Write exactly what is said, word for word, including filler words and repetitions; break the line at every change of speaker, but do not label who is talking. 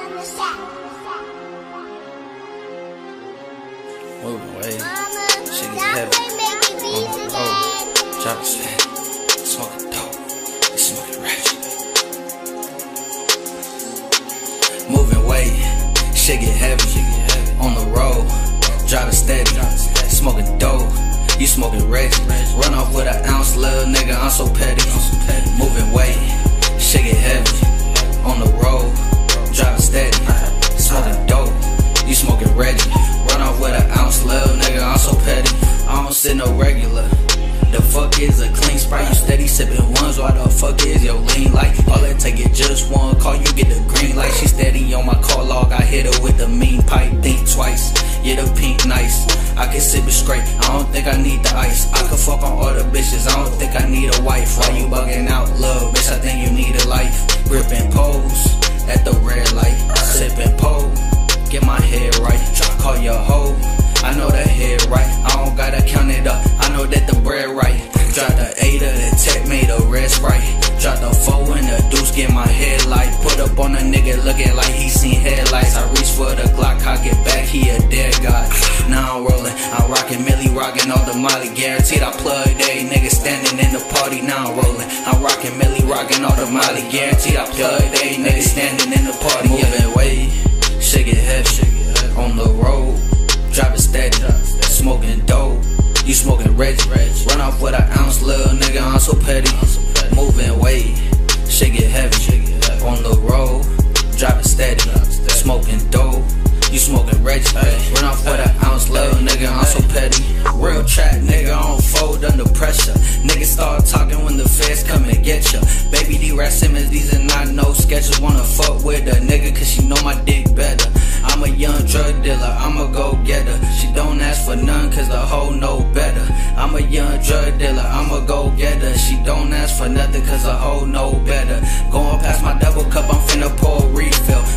Moving away, shit get heavy. On the road, drop a stack, smoking dope, you smoking ratchet. Moving weight, shit get heavy. On the road, driving steady, smoking dope, you smoking ratchet. Run off with an ounce, little nigga, I'm so petty. Moving weight, shit get heavy. On the road, driving steady, smoking dope, you smoking Reggie. Run off with an ounce, little nigga, I'm so petty. I don't sit no regular. The fuck is a clean Sprite? You steady sipping ones. Why the fuck is your lean light? All it take is just one call, you get the green light. She steady on my call log, I hit her with the mean pipe. Think twice, yeah, the pink nice. I can sip it straight, I don't think I need the ice. I can fuck on all the bitches, I don't think I need a wife. Why you bugging out, love, bitch, I think you need a life. Gripping pose at the red light, sipping pole, get my head right. Call your hoe, I know the head right. I don't gotta count it up, I know that the bread right. Drop the eight of the tech, made a red Sprite. Drop the four in the deuce, get my headlight. Put up on a nigga looking like he seen headlights. I reach for the Glock, I get back, he a dead god. Now I'm rolling, I'm rocking Millie, rocking all the Molly. Guaranteed I plug they niggas standing in the party. Now I'm rolling, I'm rocking Millie, rocking all the Molly. Guaranteed I plug they niggas standing in the party. Moving weight, shit get heavy. On the road, driving steady, smoking dope, you smoking Reggie. Run off with an ounce, little nigga, I'm so petty. Moving weight, shit get heavy. On the road, driving steady, smoking dope, you smoking Reggie. Run off with an ounce, little nigga, I'm so petty. Real trap, nigga, I don't fold under pressure. Niggas start talking when the feds come and get ya. Baby D. Rat Simmons, these are not no sketches. Wanna fuck with a nigga cause she know my dick better. I'm a young drug dealer, I'm a go-getter. She don't ask for none cause the hoe know better. I'm a young drug dealer, I'm a go-getter. She don't ask for nothing cause the hoe know better. Going past my double cup, I'm finna pour a refill.